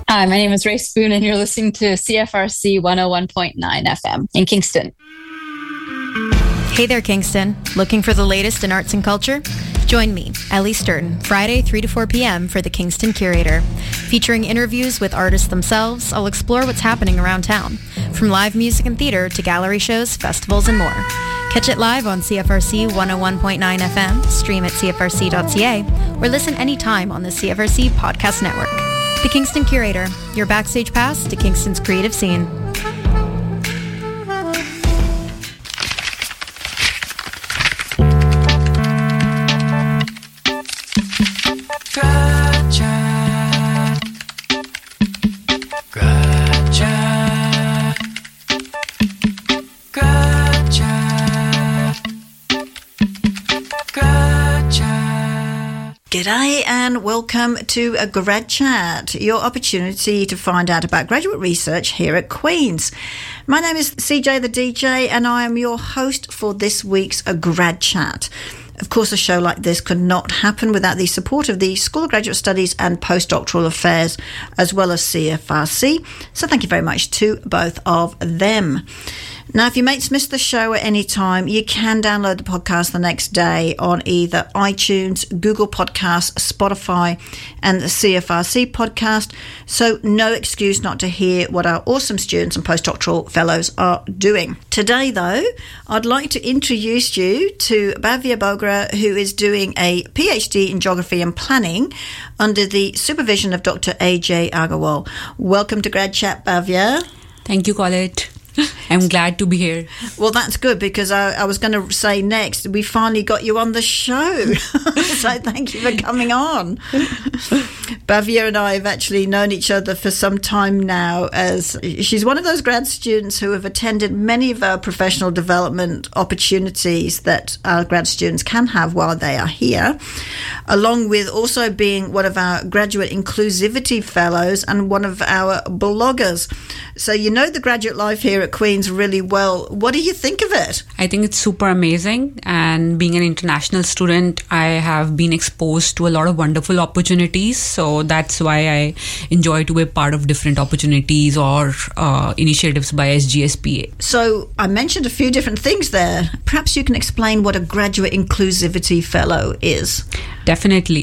Hi, my name is Ray Spoon, and you're listening to CFRC 101.9 FM in Kingston. Hey there, Kingston. Looking for the latest in arts and culture? Join me, Ellie Sturton, Friday 3 to 4 p.m. for The Kingston Curator. Featuring interviews with artists themselves, I'll explore what's happening around town, from live music and theater to gallery shows, festivals, and more. Catch it live on CFRC 101.9 FM, stream at cfrc.ca, or listen anytime on the CFRC Podcast Network. The Kingston Curator, your backstage pass to Kingston's creative scene. G'day and welcome to a Grad Chat, your opportunity to find out about graduate research here at Queen's. My name is CJ the DJ and I am your host for this week's Grad Chat. Of course, a show like this could not happen without the support of the School of Graduate Studies and Postdoctoral Affairs, as well as CFRC. So thank you very much to both of them. Now, if your mates missed the show at any time, you can download the podcast the next day on either iTunes, Google Podcasts, Spotify, and the CFRC podcast. So no excuse not to hear what our awesome students and postdoctoral fellows are doing. Today, though, I'd like to introduce you to Bhavya Bogra, who is doing a PhD in Geography and Planning under the supervision of Dr. A.J. Agarwal. Welcome to Grad Chat, Bhavya. Thank you, Colette. I'm glad to be here. Well, that's good because I was going to say next, we finally got you on the show. So thank you for coming on. Bhavya and I have actually known each other for some time now, as she's one of those grad students who have attended many of our professional development opportunities that our grad students can have while they are here, along with also being one of our graduate inclusivity fellows and one of our bloggers. So you know the graduate life here at Queen's really well. What do you think of it? I think it's super amazing, and being an international student, I have been exposed to a lot of wonderful opportunities, so that's why I enjoy to be part of different opportunities or initiatives by SGSPA. So I mentioned a few different things there. Perhaps you can explain what a graduate inclusivity fellow is. Definitely.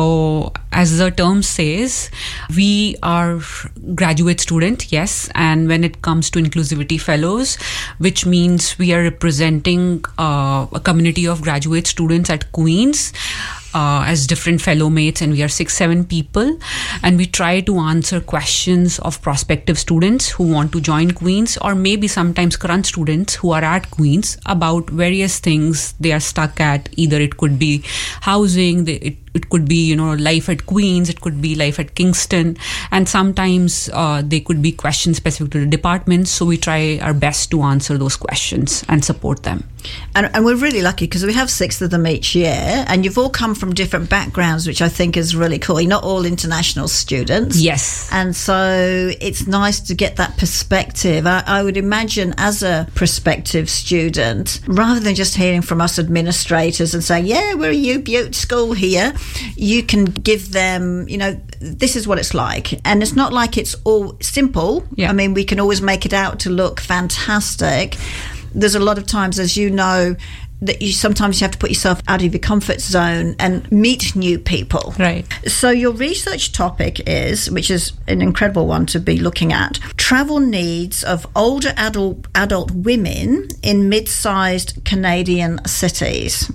So as the term says, we are graduate student, yes, and when it comes to inclusivity fellows, which means we are representing a community of graduate students at Queen's as different fellow mates, and we are 6-7 people, and we try to answer questions of prospective students who want to join Queen's, or maybe sometimes current students who are at Queen's, about various things they are stuck at. Either it could be housing, it could be, life at Queen's, it could be life at Kingston, and sometimes they could be questions specific to the departments. So we try our best to answer those questions and support them. And we're really lucky because we have 6 of them each year, and you've all come from different backgrounds, which I think is really cool. You're not all international students. Yes. And so it's nice to get that perspective. I would imagine as a prospective student, rather than just hearing from us administrators and saying, yeah, we're a U-Butte school here, you can give them, this is what it's like. And it's not like it's all simple. Yeah. I mean, we can always make it out to look fantastic. There's a lot of times, as you know, that sometimes you have to put yourself out of your comfort zone and meet new people. Right. So your research topic is, which is an incredible one to be looking at, travel needs of older adult women in mid-sized Canadian cities.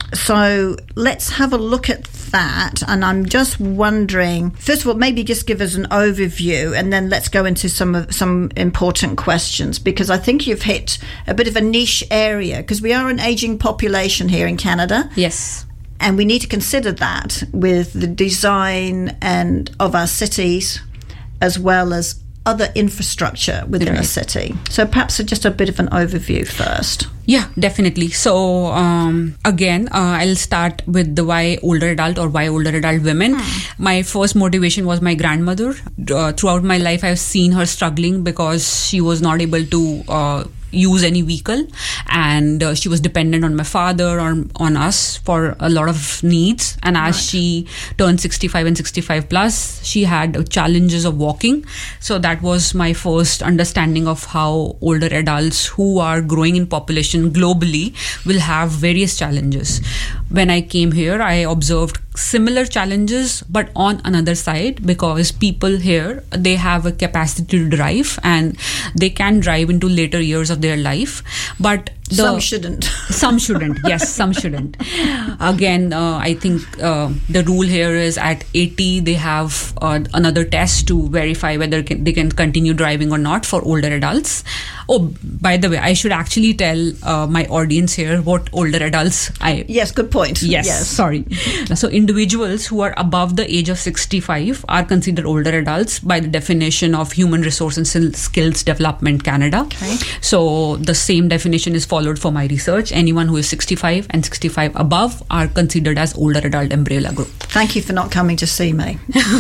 So let's have a look at that. And I'm just wondering, first of all, maybe just give us an overview, and then let's go into some important questions, because I think you've hit a bit of a niche area, because we are an aging population here in Canada. Yes. And we need to consider that with the design and of our cities, as well as other infrastructure within a city. So perhaps just a bit of an overview first. Yeah, definitely. So again, I'll start with the why older adult or why older adult women. My first motivation was my grandmother. Throughout my life, I've seen her struggling because she was not able to use any vehicle, and she was dependent on my father or on us for a lot of needs. And as she turned 65 and 65 plus, she had challenges of walking. So that was my first understanding of how older adults who are growing in population globally will have various challenges. When I came here, I observed similar challenges, but on another side, because people here, they have a capacity to drive and they can drive into later years of their life, but some shouldn't. Some shouldn't. Yes, some shouldn't. Again, I think the rule here is at 80, they have another test to verify whether they can continue driving or not for older adults. Oh, by the way, I should actually tell my audience here what older adults Yes, good point. Yes, sorry. So individuals who are above the age of 65 are considered older adults by the definition of Human Resource and Skills Development Canada. Okay. So the same definition is followed for my research. Anyone who is 65 and 65 above are considered as older adult umbrella group. Thank you for not coming to see me.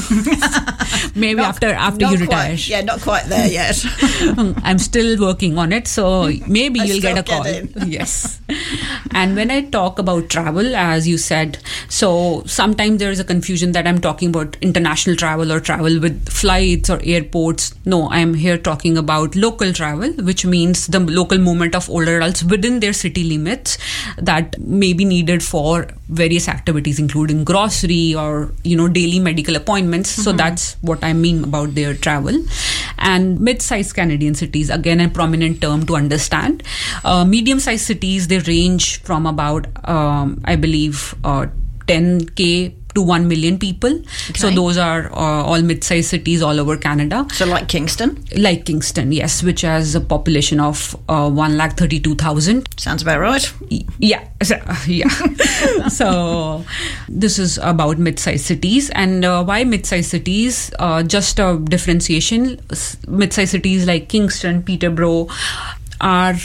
Maybe after you retire. Yeah, not quite there yet. I'm still working on it, so maybe you'll get a call. Yes. And when I talk about travel, as you said, so sometimes there is a confusion that I'm talking about international travel or travel with flights or airports. No, I'm here talking about local travel, which means the local movement of older adults within their city limits that may be needed for various activities, including grocery or, daily medical appointments. So that's what I mean about their travel. And mid-sized Canadian cities, again, a prominent term to understand. Medium-sized cities, they range from about, I believe, 10K to 1 million people. Okay. So those are all mid-sized cities all over Canada. So like Kingston? Like Kingston, yes, which has a population of 132,000. Sounds about right. Yeah. So this is about mid-sized cities. And why mid-sized cities? Just a differentiation. Mid-sized cities like Kingston, Peterborough are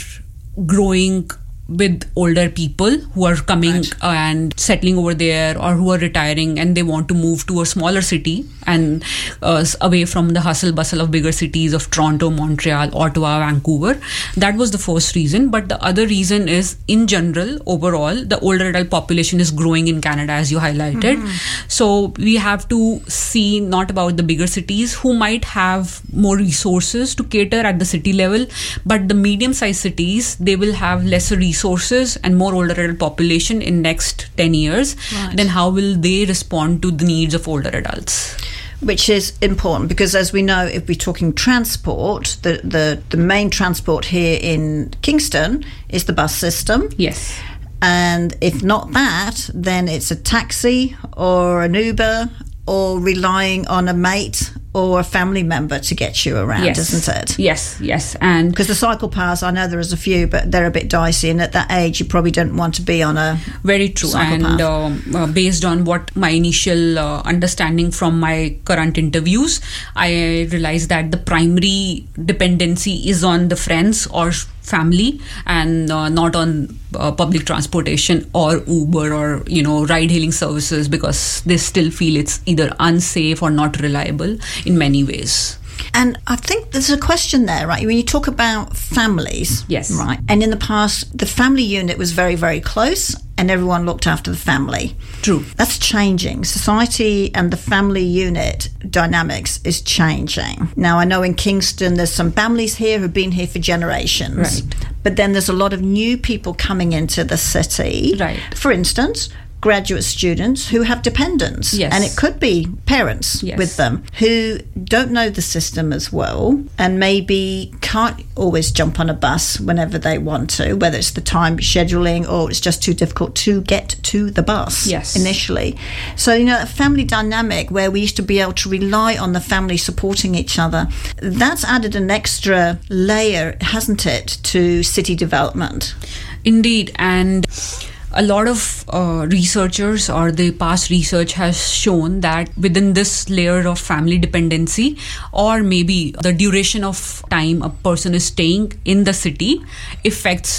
growing with older people who are coming and settling over there, or who are retiring and they want to move to a smaller city and away from the hustle bustle of bigger cities of Toronto, Montreal, Ottawa, Vancouver. That was the first reason. But the other reason is, in general, overall, the older adult population is growing in Canada, as you highlighted. So we have to see not about the bigger cities who might have more resources to cater at the city level, but the medium-sized cities, they will have lesser resources and more older adult population in next 10 years. Then how will they respond to the needs of older adults? Which is important, because as we know, if we're talking transport, the main transport here in Kingston is the bus system. Yes. And if not that, then it's a taxi or an Uber, or relying on a mate or a family member to get you around, isn't it? Yes. And because the cycle paths, I know there is a few, but they're a bit dicey, and at that age you probably don't want to be on a very true cycle path. Based on what my initial understanding from my current interviews, I realized that the primary dependency is on the friends or family, and not on public transportation or Uber or ride hailing services, because they still feel it's either unsafe or not reliable in many ways. And I think there's a question there, right? When you talk about families, yes, right? And in the past, the family unit was very, very close, and everyone looked after the family. True. That's changing. Society and the family unit dynamics is changing. Now, I know in Kingston, there's some families here who've been here for generations. Right. But then there's a lot of new people coming into the city. Right. For instance, graduate students who have dependents, and it could be parents with them who don't know the system as well, and maybe can't always jump on a bus whenever they want to, whether it's the time scheduling or it's just too difficult to get to the bus initially. So a family dynamic where we used to be able to rely on the family supporting each other, that's added an extra layer, hasn't it, to city development? Indeed. And a lot of researchers, or the past research has shown that within this layer of family dependency, or maybe the duration of time a person is staying in the city, affects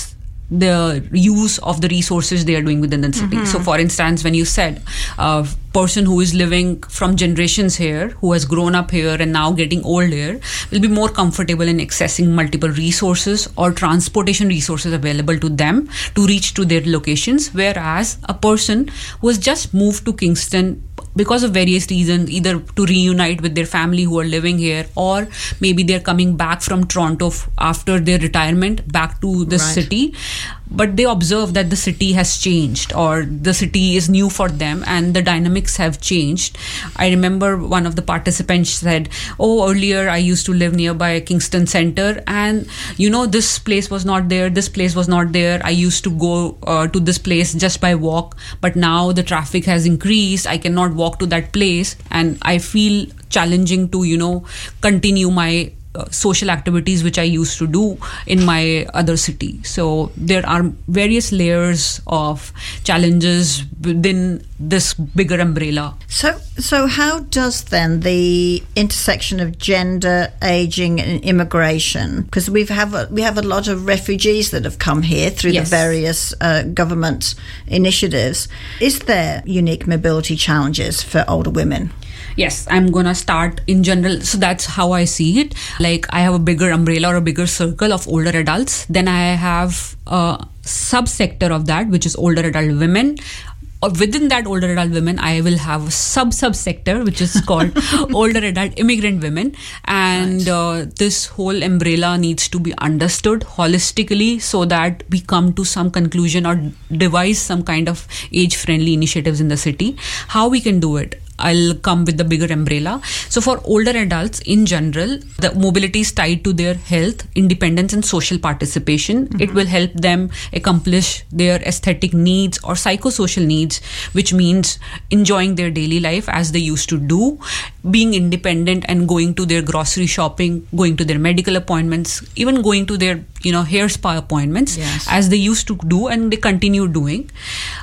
the use of the resources they are doing within the city. So for instance, when you said a person who is living from generations here, who has grown up here and now getting old here, will be more comfortable in accessing multiple resources or transportation resources available to them to reach to their locations, whereas a person who has just moved to Kingston because of various reasons, either to reunite with their family who are living here, or maybe they're coming back from Toronto after their retirement back to the city, but they observe that the city has changed or the city is new for them and the dynamics have changed. I remember one of the participants said, earlier I used to live nearby Kingston Center and this place was not there, this place was not there. I used to go to this place just by walk, but now the traffic has increased. I cannot walk to that place and I feel challenging to continue my social activities which I used to do in my other city. So there are various layers of challenges within this bigger umbrella. So how does then the intersection of gender, aging and immigration, because we have a lot of refugees that have come here through the various government initiatives, is there unique mobility challenges for older women? Yes, I'm gonna start in general. So that's how I see it. Like I have a bigger umbrella or a bigger circle of older adults. Then I have a subsector of that, which is older adult women. Or within that older adult women, I will have a subsector, which is called older adult immigrant women. And this whole umbrella needs to be understood holistically so that we come to some conclusion or devise some kind of age-friendly initiatives in the city. How we can do it? I'll come with the bigger umbrella. So for older adults in general, the mobility is tied to their health, independence and social participation. It will help them accomplish their aesthetic needs or psychosocial needs, which means enjoying their daily life as they used to do, being independent and going to their grocery shopping, going to their medical appointments, even going to their hair spa appointments as they used to do and they continue doing.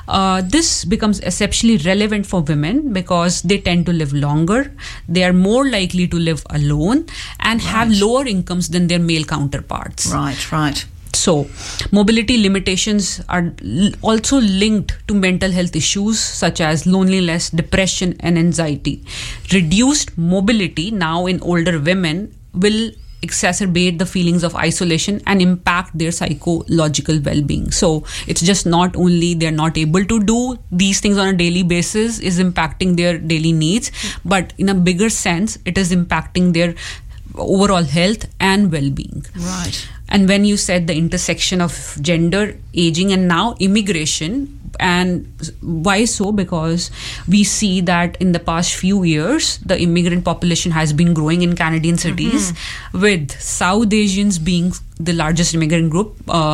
This becomes exceptionally relevant for women because they tend to live longer, they are more likely to live alone and have lower incomes than their male counterparts. Right. So, mobility limitations are also linked to mental health issues such as loneliness, depression and anxiety. Reduced mobility now in older women will exacerbate the feelings of isolation and impact their psychological well-being. So it's just not only they're not able to do these things on a daily basis is impacting their daily needs, but in a bigger sense, it is impacting their overall health and well-being. Right. And when you said the intersection of gender, aging and now immigration, and why so? Because we see that in the past few years, the immigrant population has been growing in Canadian cities, with South Asians being the largest immigrant group.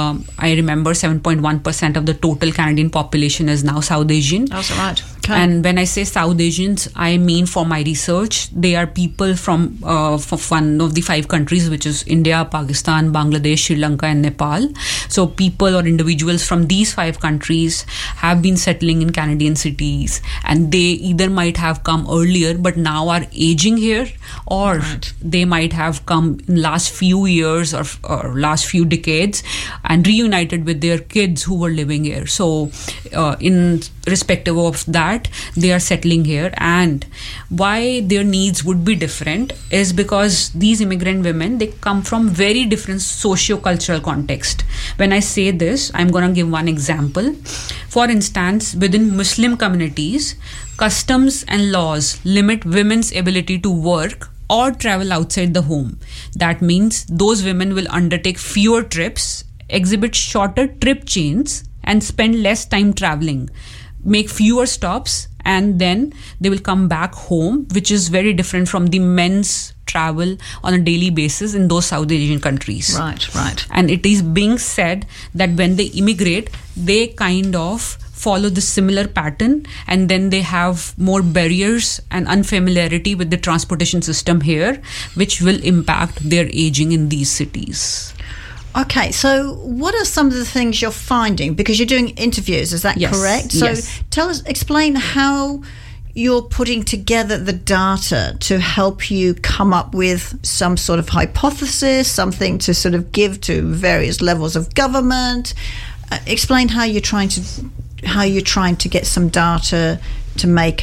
I remember 7.1% of the total Canadian population is now South Asian. That's right. Okay. And when I say South Asians, I mean for my research, they are people from one of the 5 countries, which is India, Pakistan, Bangladesh, Sri Lanka and Nepal. So people or individuals from these 5 countries have been settling in Canadian cities, and they either might have come earlier but now are aging here, or they might have come in last few years or last few decades and reunited with their kids who were living here. So in respective of that, they are settling here. And why their needs would be different is because these immigrant women, they come from very different socio-cultural context. When I say this, I'm going to give one example. For instance, within Muslim communities, customs and laws limit women's ability to work or travel outside the home. That means those women will undertake fewer trips, exhibit shorter trip chains, and spend less time traveling, make fewer stops, and then they will come back home, which is very different from the men's travel on a daily basis in those South Asian countries. Right. And it is being said that when they immigrate, they kind of follow the similar pattern, and then they have more barriers and unfamiliarity with the transportation system here, which will impact their aging in these cities. Okay, so what are some of the things you're finding? Because you're doing interviews, is that correct? So explain how you're putting together the data to help you come up with some sort of hypothesis, something to sort of give to various levels of government. explain how you're trying to get some data to make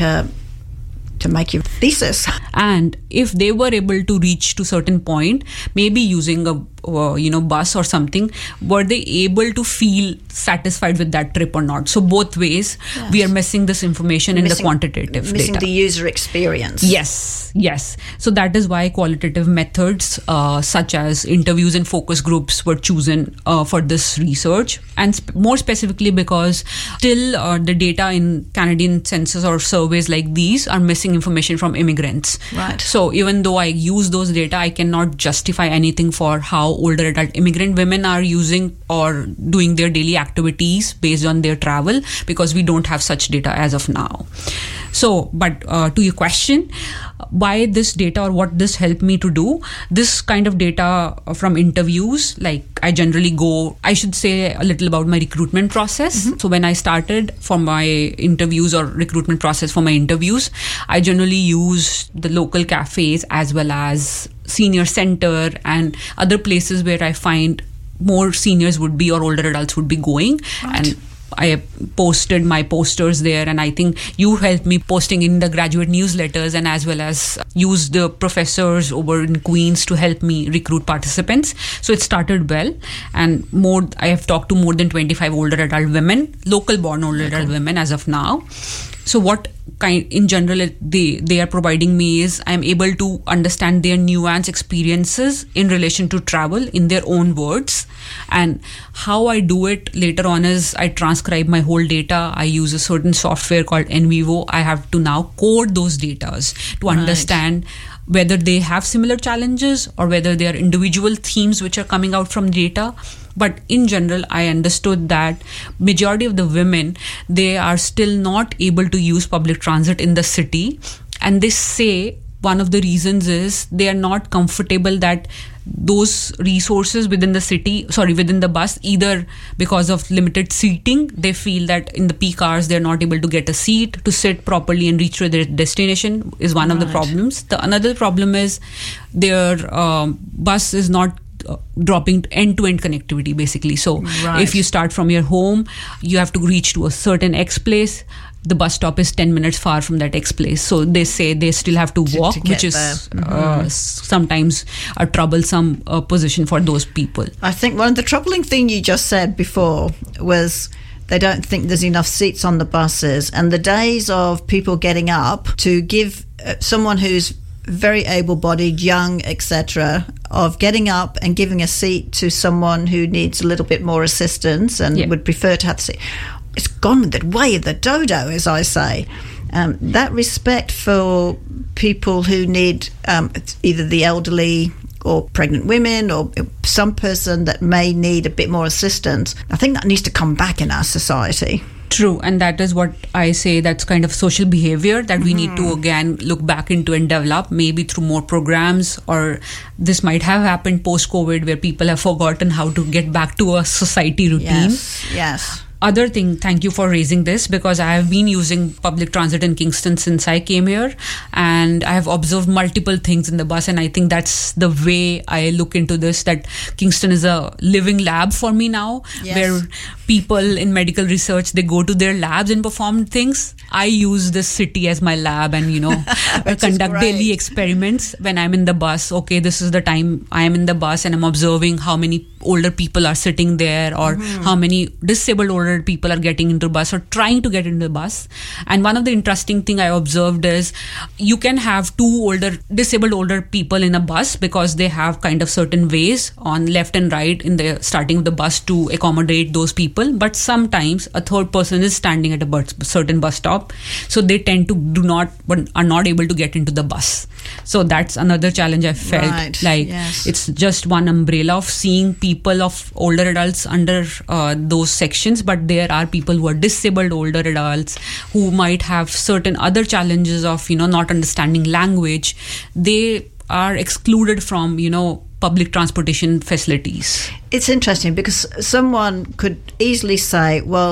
your thesis. And if they were able to reach to certain point, maybe using a bus or something, were they able to feel satisfied with that trip or not? So both ways, we are missing this information in the quantitative missing data. the user experience. Yes. So that is why qualitative methods such as interviews and focus groups were chosen for this research, and more specifically because still the data in Canadian census or surveys like these are missing information from immigrants. Right. So even though I use those data, I cannot justify anything for how older adult immigrant women are using or doing their daily activities based on their travel, because we don't have such data as of now. So, but to your question, why this data or what this helped me to do, this kind of data from interviews, like I should say a little about my recruitment process. Mm-hmm. So when I started for my interviews or recruitment process for my interviews, I generally use the local cafes as well as senior center and other places where I find more seniors would be or older adults would be going. Right. And I posted my posters there, and I think you helped me posting in the graduate newsletters, and as well as use the professors over in Queens to help me recruit participants. So it started well, and I have talked to more than 25 older adult women, local born older adult women as of now. So what in general they are providing me is I'm able to understand their nuanced experiences in relation to travel in their own words. And how I do it later on is I transcribe my whole data. I use a certain software called NVivo. I have to now code those datas to understand whether they have similar challenges or whether they are individual themes which are coming out from data. But in general, I understood that majority of the women, they are still not able to use public transit in the city. And they say one of the reasons is they are not comfortable that those resources within the bus, either because of limited seating, they feel that in the peak hours they're not able to get a seat to sit properly and reach to their destination is one of the problems. The another problem is their bus is not dropping end-to-end connectivity basically. So if you start from your home, you have to reach to a certain X place. The bus stop is 10 minutes far from that X place. So they say they still have to walk, which is sometimes a troublesome position for those people. I think one of the troubling thing you just said before was they don't think there's enough seats on the buses. And the days of people getting up to give someone who's very able-bodied, young, etc., of getting up and giving a seat to someone who needs a little bit more assistance and would prefer to have the seat. It's gone with the way of the dodo, as I say. That respect for people who need either the elderly or pregnant women or some person that may need a bit more assistance, I think that needs to come back in our society. True, and that is what I say, that's kind of social behavior that we need to again look back into and develop, maybe through more programs, or this might have happened post-COVID where people have forgotten how to get back to a society routine. Yes. Other thing, thank you for raising this, because I have been using public transit in Kingston since I came here, and I have observed multiple things in the bus, and I think that's the way I look into this, that Kingston is a living lab for me now, where people in medical research, they go to their labs and perform things. I use this city as my lab and, conduct daily experiments when I'm in the bus. Okay, this is the time I am in the bus and I'm observing how many older people are sitting there, or how many disabled older people are getting into the bus or trying to get into the bus. And one of the interesting thing I observed is you can have two disabled older people in a bus because they have kind of certain ways on left and right in the starting of the bus to accommodate those people. But sometimes a third person is standing at a certain bus stop, so they tend to are not able to get into the bus. So that's another challenge I felt. It's just one umbrella of seeing people of older adults under those sections, but there are people who are disabled older adults who might have certain other challenges of not understanding language. They are excluded from public transportation facilities. It's interesting because someone could easily say, well,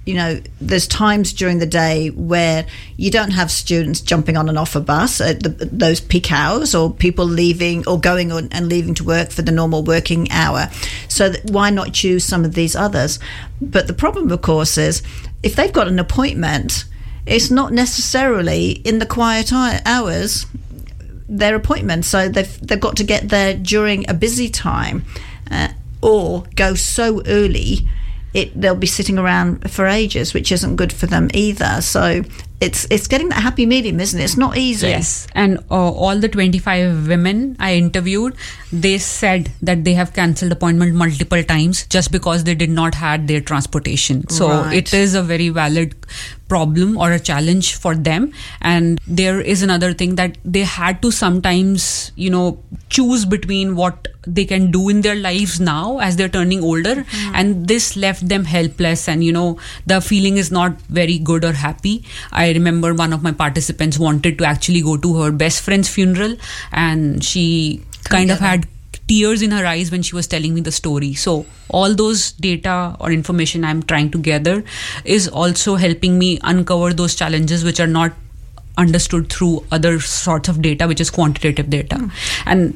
there's times during the day where you don't have students jumping on and off a bus at those peak hours, or people leaving or going on and leaving to work for the normal working hour. So why not choose some of these others? But the problem, of course, is if they've got an appointment, it's not necessarily in the quiet hours, their appointment. So they've got to get there during a busy time or go so early they'll be sitting around for ages, which isn't good for them either. So it's getting that happy medium, isn't it? It's not easy. Yes, and all the 25 women I interviewed, they said that they have cancelled appointment multiple times just because they did not had their transportation. So It is a very valid problem or a challenge for them. And there is another thing that they had to sometimes, choose between what they can do in their lives now as they're turning older, and this left them helpless, and the feeling is not very good or happy. I remember one of my participants wanted to actually go to her best friend's funeral, and she kind of had tears in her eyes when she was telling me the story. So all those data or information I'm trying to gather is also helping me uncover those challenges which are not understood through other sorts of data, which is quantitative data. And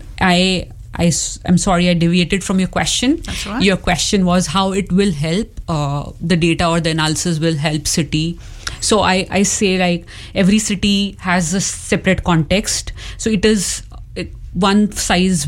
I'm sorry I deviated from your question. That's right. Your question was how it will help, the data or the analysis will help city. So I say, like, every city has a separate context. So one size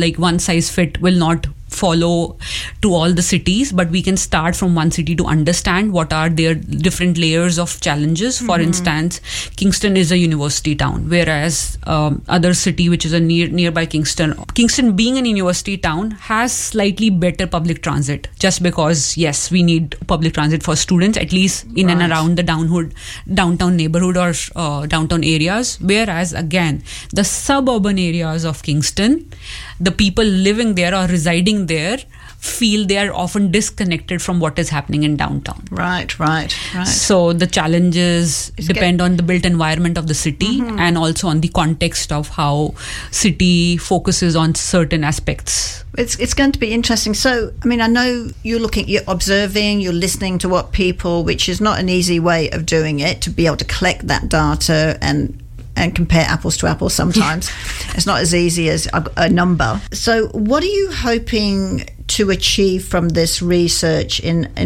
fit will not follow to all the cities, but we can start from one city to understand what are their different layers of challenges. For instance, Kingston is a university town, whereas other city which is a nearby Kingston being an university town has slightly better public transit, just because yes, we need public transit for students, at least in and around the downtown neighborhood or downtown areas, whereas again the suburban areas of Kingston, the people living there or residing there feel they are often disconnected from what is happening in downtown. Right. So the challenges depend on the built environment of the city and also on the context of how city focuses on certain aspects. It's going to be interesting. So, I mean, I know you're observing, you're listening to what people, which is not an easy way of doing it, to be able to collect that data and compare apples to apples sometimes. It's not as easy as a number. So what are you hoping to achieve from this research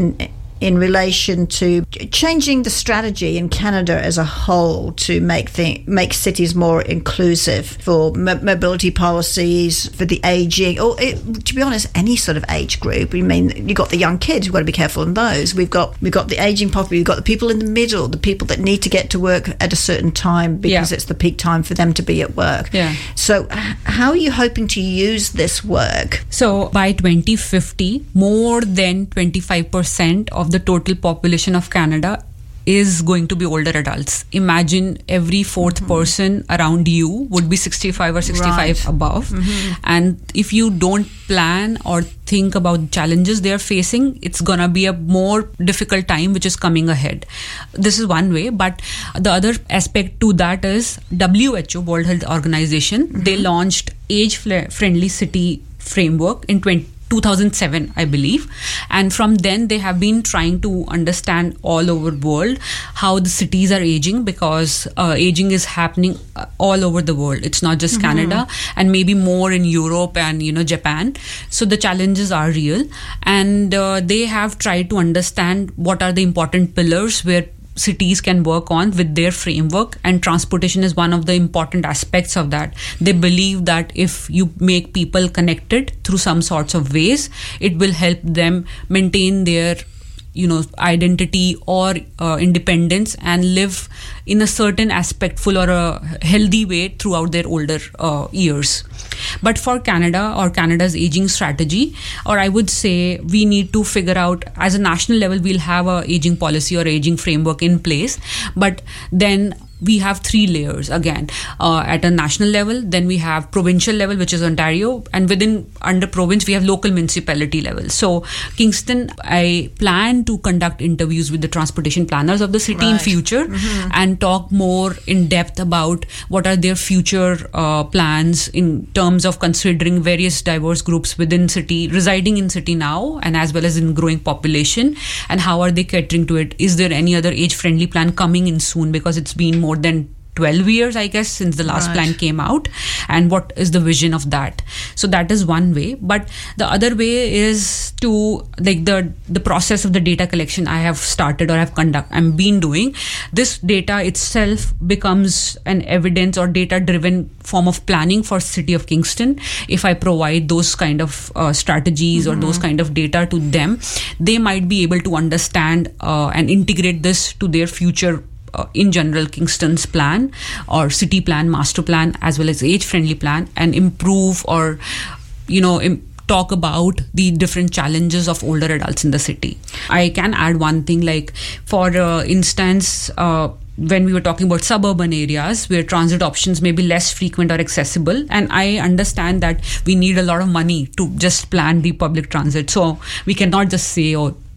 in relation to changing the strategy in Canada as a whole to make cities more inclusive for mobility policies, for the aging, or to be honest, any sort of age group? I mean, you've got the young kids, we've got to be careful in those. We've got the aging population, we've got the people in the middle, the people that need to get to work at a certain time because it's the peak time for them to be at work. Yeah. So how are you hoping to use this work? So by 2050, more than 25% of the total population of Canada is going to be older adults. Imagine every fourth person around you would be 65 or 65 above. And if you don't plan or think about challenges they are facing, it's gonna be a more difficult time which is coming ahead. This is one way, but the other aspect to that is WHO, World Health Organization, they launched age-friendly city framework in 2007, I believe, and from then they have been trying to understand all over the world how the cities are aging, because aging is happening all over the world. It's not just Canada, and maybe more in Europe and Japan. So the challenges are real, and they have tried to understand what are the important pillars where cities can work on with their framework, and transportation is one of the important aspects of that. They believe that if you make people connected through some sorts of ways, it will help them maintain their identity or independence and live in a certain aspectful or a healthy way throughout their older years. But for Canada or Canada's aging strategy, or I would say we need to figure out as a national level, we'll have a aging policy or aging framework in place, but then we have 3 layers again, at a national level, then we have provincial level, which is Ontario, and under province we have local municipality level. So Kingston, I plan to conduct interviews with the transportation planners of the city in future, and talk more in depth about what are their future plans in terms of considering various diverse groups within city, residing in city now, and as well as in growing population, and how are they catering to it. Is there any other age-friendly plan coming in soon, because it's been more than 12 years, I guess, since the last plan came out, and what is the vision of that? So that is one way. But the other way is to, like, the process of the data collection I have started or I'm been doing. This data itself becomes an evidence or data driven form of planning for City of Kingston. If I provide those kind of strategies or those kind of data to them, they might be able to understand and integrate this to their future in general Kingston's plan or city plan, master plan, as well as age-friendly plan, and improve or talk about the different challenges of older adults in the city. I can add one thing, like for instance, when we were talking about suburban areas where transit options may be less frequent or accessible, and I understand that we need a lot of money to just plan the public transit, so we cannot just say,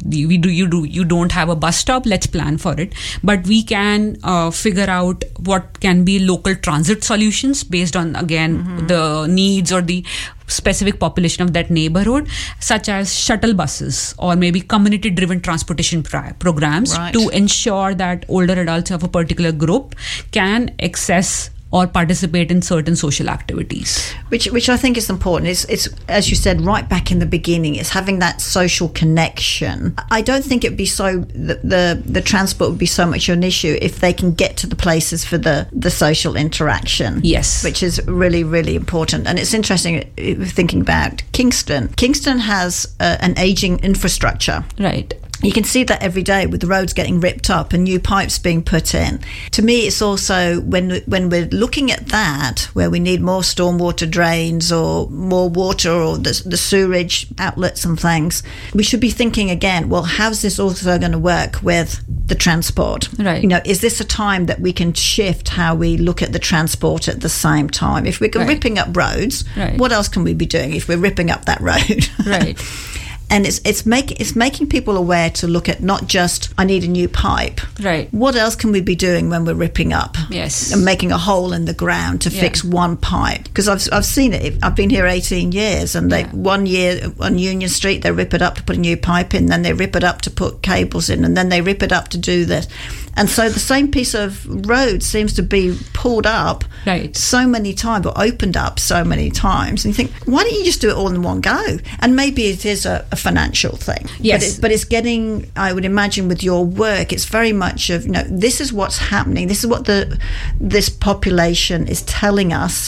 you don't have a bus stop, let's plan for it. But we can figure out what can be local transit solutions based on, again, the needs or the specific population of that neighborhood, such as shuttle buses or maybe community driven transportation programs to ensure that older adults of a particular group can access or participate in certain social activities. Which I think is important. It's as you said right back in the beginning, it's having that social connection. I don't think it'd be so the transport would be so much an issue if they can get to the places for the social interaction. Yes. Which is really, really important. And it's interesting thinking about Kingston. Kingston has an aging infrastructure. Right. You can see that every day with the roads getting ripped up and new pipes being put in. To me, it's also when we're looking at that, where we need more stormwater drains or more water or the sewerage outlets and things, we should be thinking again, well, how's this also going to work with the transport? Right. Is this a time that we can shift how we look at the transport at the same time? If we're ripping up roads, what else can we be doing if we're ripping up that road? Right. And it's making people aware to look at not just, I need a new pipe. Right. What else can we be doing when we're ripping up? Yes. And making a hole in the ground to fix one pipe. Because I've seen it. I've been here 18 years, and one year on Union Street they rip it up to put a new pipe in, then they rip it up to put cables in, and then they rip it up to do this. And so the same piece of road seems to be pulled up so many times, or opened up so many times. And you think, why don't you just do it all in one go? And maybe it is a financial thing. Yes. But it's getting, I would imagine with your work, it's very much of, this is what's happening. This is what this population is telling us.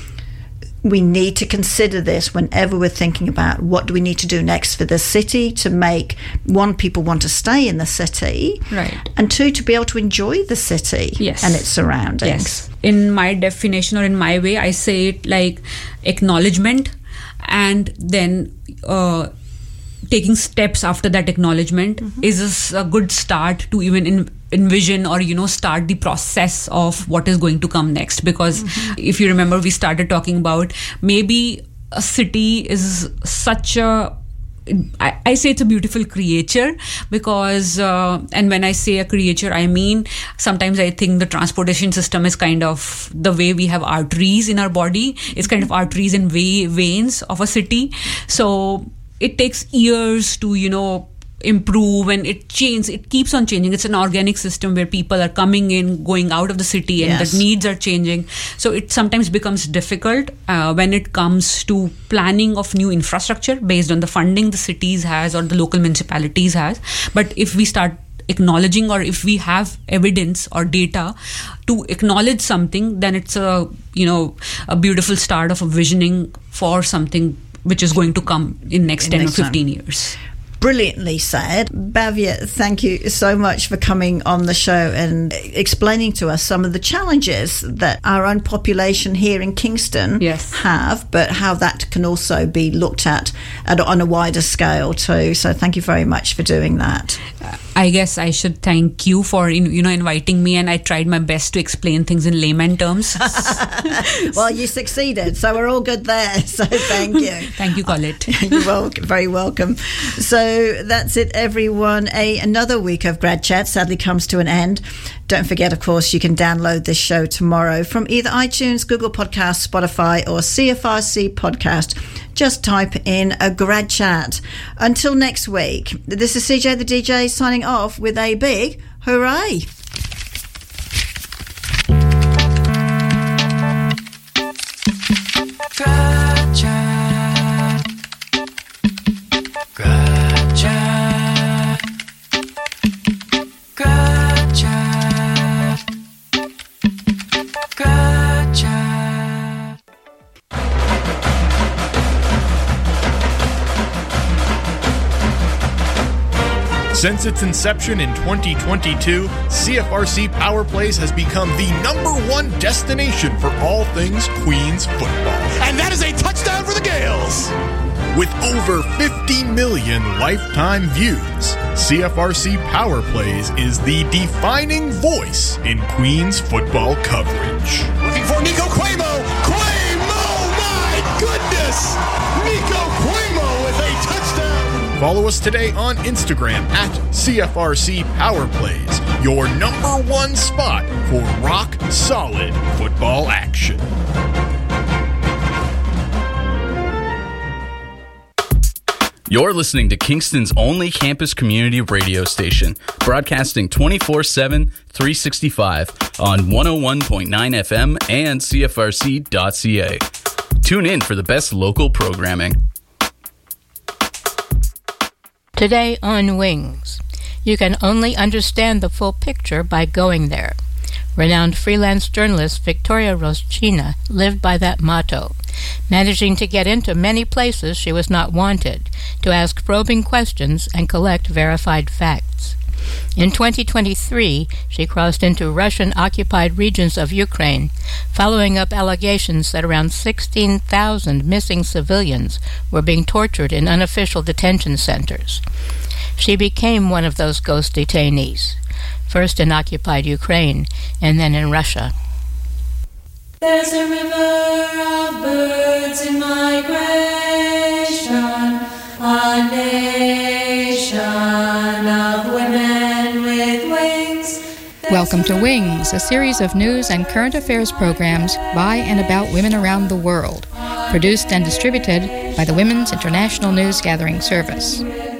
We need to consider this whenever we're thinking about what do we need to do next for the city to make, one, people want to stay in the city, and two, to be able to enjoy the city and its surroundings. Yes. In my definition or in my way, I say it like acknowledgement, and then taking steps after that acknowledgement is a good start to even envision or start the process of what is going to come next. Because if you remember, we started talking about maybe a city is such a, I say it's a beautiful creature, because and when I say a creature, I mean sometimes I think the transportation system is kind of the way we have arteries in our body. It's kind of arteries and veins of a city. So it takes years to improve, and it keeps on changing. It's an organic system where people are coming in, going out of the city, and the needs are changing. So it sometimes becomes difficult when it comes to planning of new infrastructure based on the funding the cities has or the local municipalities has. But if we start acknowledging, or if we have evidence or data to acknowledge something, then it's a beautiful start of a visioning for something which is going to come in next 10 or 15 years. Brilliantly said. Bhavya, thank you so much for coming on the show and explaining to us some of the challenges that our own population here in Kingston have, but how that can also be looked at on a wider scale too. So thank you very much for doing that. I guess I should thank you for inviting me, and I tried my best to explain things in layman terms. Well, you succeeded, so we're all good there. So thank you. Thank you, Colette. You're welcome, very welcome. So that's it, everyone. Another week of Grad Chat sadly comes to an end. Don't forget, of course, you can download this show tomorrow from either iTunes, Google Podcasts, Spotify, or CFRC Podcast. Just type in a Grad Chat. Until next week, this is CJ the DJ signing off with a big hooray. Grad Chat. Grad Chat. Grad Chat. Grad Chat. Since its inception in 2022, CFRC Power Plays has become the #1 destination for all things Queens football. And that is a touchdown for the Gales! With over 50 million lifetime views, CFRC Power Plays is the defining voice in Queens football coverage. Looking for Nico Cuomo! Cuomo, my goodness! Nico Cuomo with a touchdown! Follow us today on Instagram at CFRC Power Plays, your #1 spot for rock solid football action. You're listening to Kingston's only campus community radio station, broadcasting 24/7, 365 on 101.9 FM and CFRC.ca. Tune in for the best local programming. Today on Wings, you can only understand the full picture by going there. Renowned freelance journalist Victoria Roschina lived by that motto, managing to get into many places she was not wanted, to ask probing questions and collect verified facts. In 2023, she crossed into Russian-occupied regions of Ukraine, following up allegations that around 16,000 missing civilians were being tortured in unofficial detention centers. She became one of those ghost detainees, first in occupied Ukraine and then in Russia. There's a river of birds in migration, a nation of women with wings. Welcome to Wings, a series of news and current affairs programs by and about women around the world, produced and distributed by the Women's International News Gathering Service.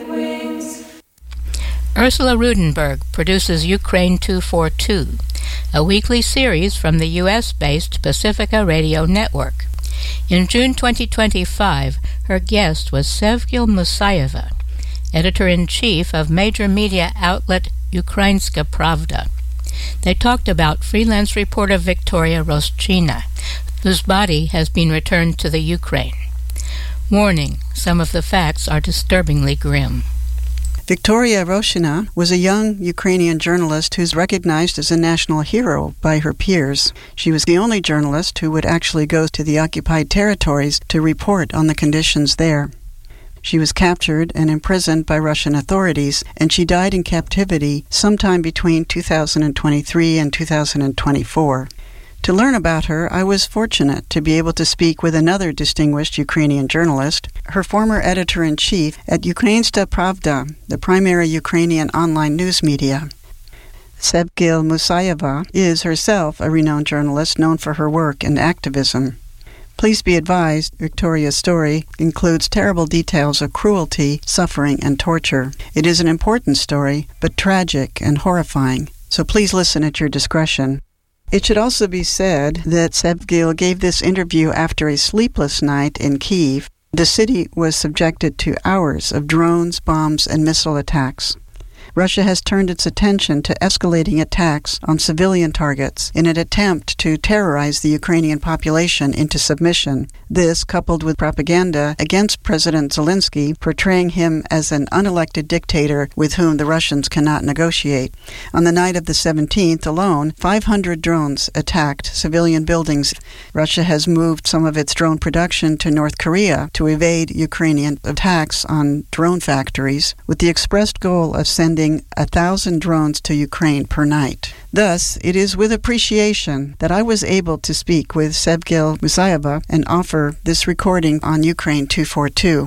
Ursula Rudenberg produces Ukraine 242, a weekly series from the U.S.-based Pacifica Radio Network. In June 2025, her guest was Sevgil Musayeva, editor-in-chief of major media outlet Ukrainska Pravda. They talked about freelance reporter Victoria Roschina, whose body has been returned to the Ukraine. Warning, some of the facts are disturbingly grim. Victoria Roschina was a young Ukrainian journalist who's recognized as a national hero by her peers. She was the only journalist who would actually go to the occupied territories to report on the conditions there. She was captured and imprisoned by Russian authorities, and she died in captivity sometime between 2023 and 2024. To learn about her, I was fortunate to be able to speak with another distinguished Ukrainian journalist, her former editor-in-chief at Ukrainska Pravda, the primary Ukrainian online news media. Sevgil Musayeva is herself a renowned journalist known for her work and activism. Please be advised, Victoria's story includes terrible details of cruelty, suffering, and torture. It is an important story, but tragic and horrifying, so please listen at your discretion. It should also be said that Sevgil gave this interview after a sleepless night in Kyiv. The city was subjected to hours of drones, bombs, and missile attacks. Russia has turned its attention to escalating attacks on civilian targets in an attempt to terrorize the Ukrainian population into submission. This, coupled with propaganda against President Zelensky, portraying him as an unelected dictator with whom the Russians cannot negotiate. On the night of the 17th alone, 500 drones attacked civilian buildings. Russia has moved some of its drone production to North Korea to evade Ukrainian attacks on drone factories, with the expressed goal of sending sending 1,000 drones to Ukraine per night. Thus, it is with appreciation that I was able to speak with Sevgil Musaeva and offer this recording on Ukraine 242.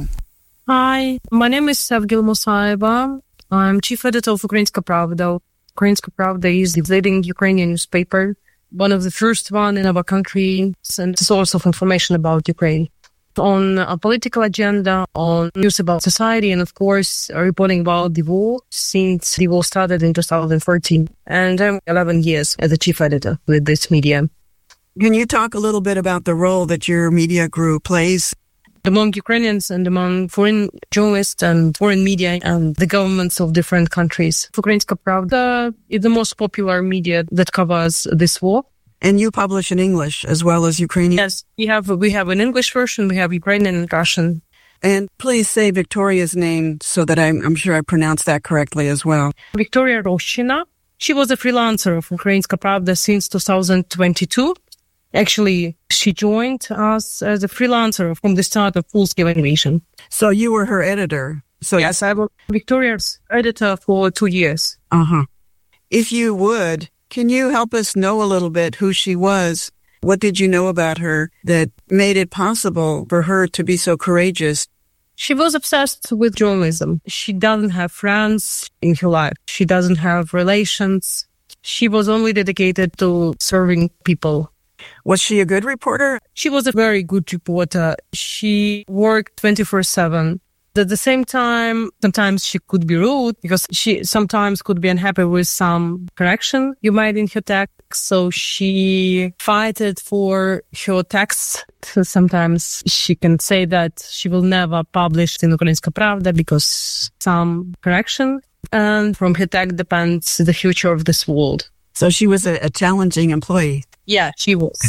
Hi, my name is Sevgil Musaeva. I'm chief editor of Ukrainska Pravda. Ukrainska Pravda is the leading Ukrainian newspaper, one of the first one in our country, and a source of information about Ukraine. On a political agenda, on news about society, and of course, reporting about the war since the war started in 2014. And I'm 11 years as a chief editor with this media. Can you talk a little bit about the role that your media group plays among Ukrainians and among foreign journalists and foreign media and the governments of different countries? Ukrainska Pravda is the most popular media that covers this war. And you publish in English as well as Ukrainian? Yes, we have an English version, we have Ukrainian and Russian. And please say Victoria's name so that I'm sure I pronounced that correctly as well. Victoria Roshina. She was a freelancer of Ukrainska Pravda since 2022. Actually, she joined us as a freelancer from the start of full-scale invasion. So you were her editor? So yes, I was Victoria's editor for 2 years. Uh-huh. If you would, can you help us know a little bit who she was? What did you know about her that made it possible for her to be so courageous? She was obsessed with journalism. She doesn't have friends in her life. She doesn't have relations. She was only dedicated to serving people. Was she a good reporter? She was a very good reporter. She worked 24/7. At the same time, sometimes she could be rude because she sometimes could be unhappy with some correction you made in her text. So she fought for her text. Sometimes she can say that she will never publish in Ukrainska Pravda because some correction. And from her text depends the future of this world. So she was a challenging employee. Yeah, she was.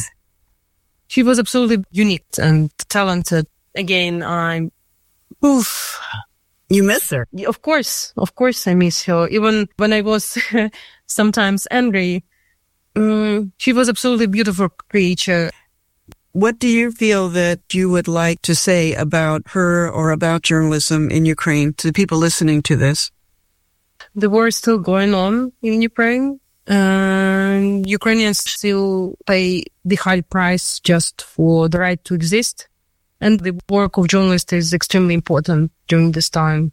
She was absolutely unique and talented. Again, You miss her? Of course I miss her. Even when I was sometimes angry, she was absolutely beautiful creature. What do you feel that you would like to say about her or about journalism in Ukraine to people listening to this? The war is still going on in Ukraine. Ukrainians still pay the high price just for the right to exist. And the work of journalists is extremely important during this time.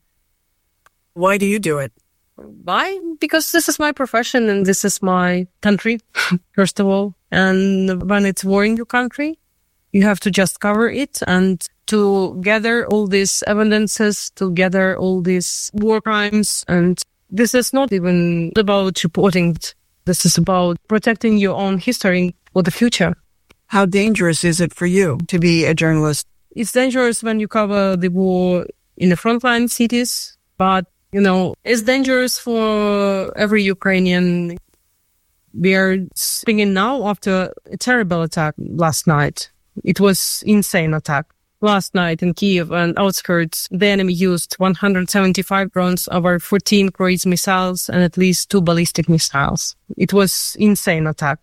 Why do you do it? Why? Because this is my profession and this is my country, first of all. And when it's war in your country, you have to just cover it and to gather all these evidences, to gather all these war crimes. And this is not even about reporting. This is about protecting your own history for the future. How dangerous is it for you to be a journalist? It's dangerous when you cover the war in the frontline cities, but, it's dangerous for every Ukrainian. We are speaking now after a terrible attack last night. It was insane attack. Last night in Kyiv and outskirts, the enemy used 175 drones, over 14 cruise missiles, and at least 2 ballistic missiles. It was insane attack.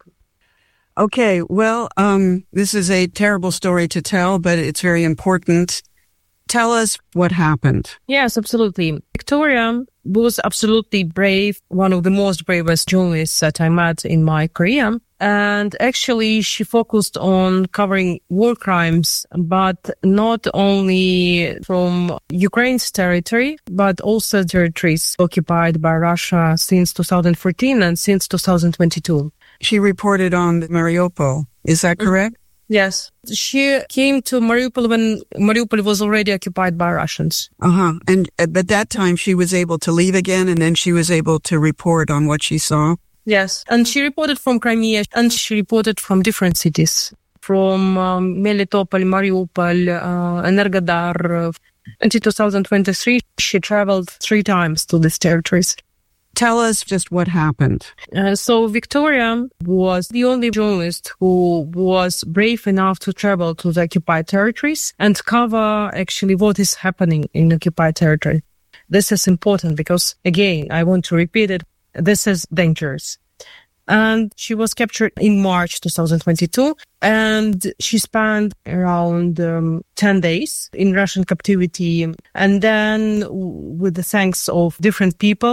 Okay, well, this is a terrible story to tell, but it's very important. Tell us what happened. Yes, absolutely. Victoria was absolutely brave, one of the most bravest journalists that I met in my career. And actually, she focused on covering war crimes, but not only from Ukraine's territory, but also territories occupied by Russia since 2014 and since 2022. She reported on Mariupol. Is that correct? Yes. She came to Mariupol when Mariupol was already occupied by Russians. Uh-huh. And at that time, she was able to leave again, and then she was able to report on what she saw? Yes. And she reported from Crimea, and she reported from different cities, from Melitopol, Mariupol, Energodar. Until 2023, she traveled 3 times to these territories. Tell us just what happened. So Victoria was the only journalist who was brave enough to travel to the occupied territories and cover actually what is happening in occupied territory. This is important because, again, I want to repeat it, this is dangerous. And she was captured in March 2022, and she spent around 10 days in Russian captivity. And then, with the thanks of different people,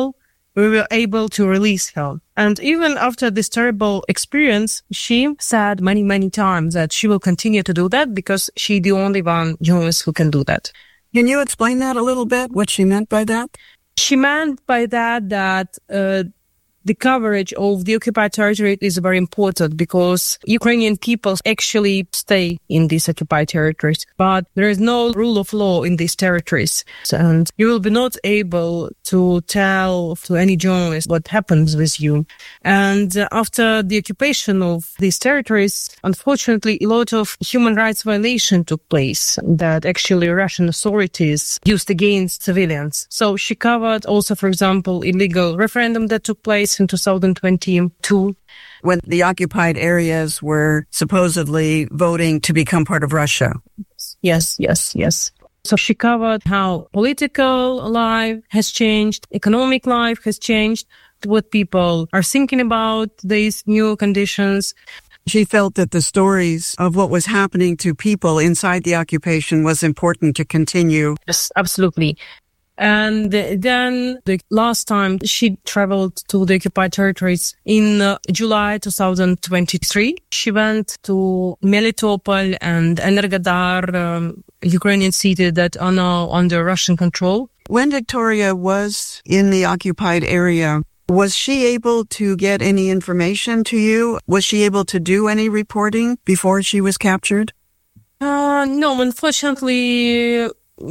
we were able to release her. And even after this terrible experience, she said many, many times that she will continue to do that because she's the only one journalist who can do that. Can you explain that a little bit, what she meant by that? She meant by that the coverage of the occupied territory is very important because Ukrainian people actually stay in these occupied territories, but there is no rule of law in these territories. And you will be not able to tell to any journalist what happens with you. And after the occupation of these territories, unfortunately, a lot of human rights violation took place that actually Russian authorities used against civilians. So she covered also, for example, illegal referendum that took place in 2022. When the occupied areas were supposedly voting to become part of Russia. Yes. So she covered how political life has changed, economic life has changed, what people are thinking about these new conditions. She felt that the stories of what was happening to people inside the occupation was important to continue. Yes, absolutely. And then the last time she traveled to the occupied territories in July 2023, she went to Melitopol and Energodar, Ukrainian city that are now under Russian control. When Victoria was in the occupied area, was she able to get any information to you? Was she able to do any reporting before she was captured? No, unfortunately,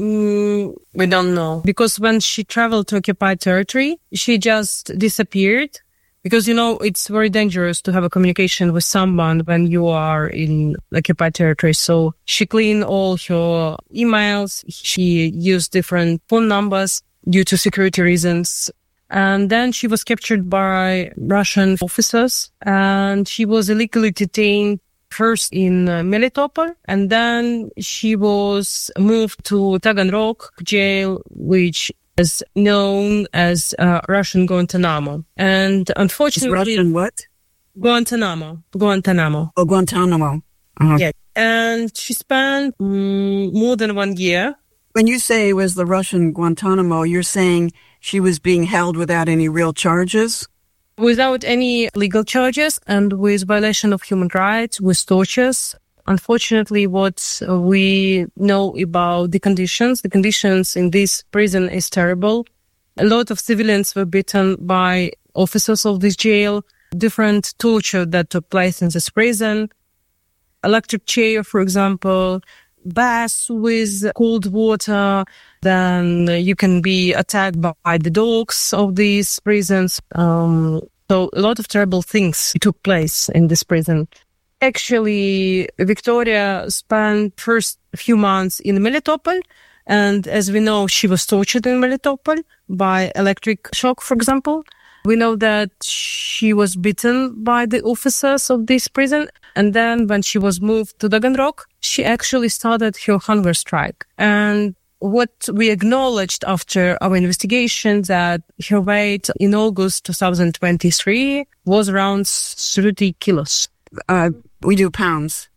we don't know. Because when she traveled to occupied territory, she just disappeared. Because, it's very dangerous to have a communication with someone when you are in occupied territory. So she cleaned all her emails. She used different phone numbers due to security reasons. And then she was captured by Russian officers and she was illegally detained first in Melitopol, and then she was moved to Taganrog jail, which is known as Russian Guantanamo. And unfortunately... Russian what? Guantanamo. Oh, Guantanamo. Uh-huh. Yeah. And she spent more than 1 year. When you say it was the Russian Guantanamo, you're saying she was being held without any real charges? Without any legal charges and with violation of human rights, with tortures. Unfortunately, what we know about the conditions in this prison is terrible. A lot of civilians were beaten by officers of this jail, different torture that took place in this prison, electric chair, for example, bath with cold water, then you can be attacked by the dogs of these prisons. So a lot of terrible things took place in this prison. Actually, Victoria spent first few months in Melitopol, and as we know, she was tortured in Melitopol by electric shock, for example. We know that she was beaten by the officers of this prison, and then when she was moved to Taganrog, she actually started her hunger strike. And what we acknowledged after our investigation that her weight in August 2023 was around 30 kilos. We do pounds.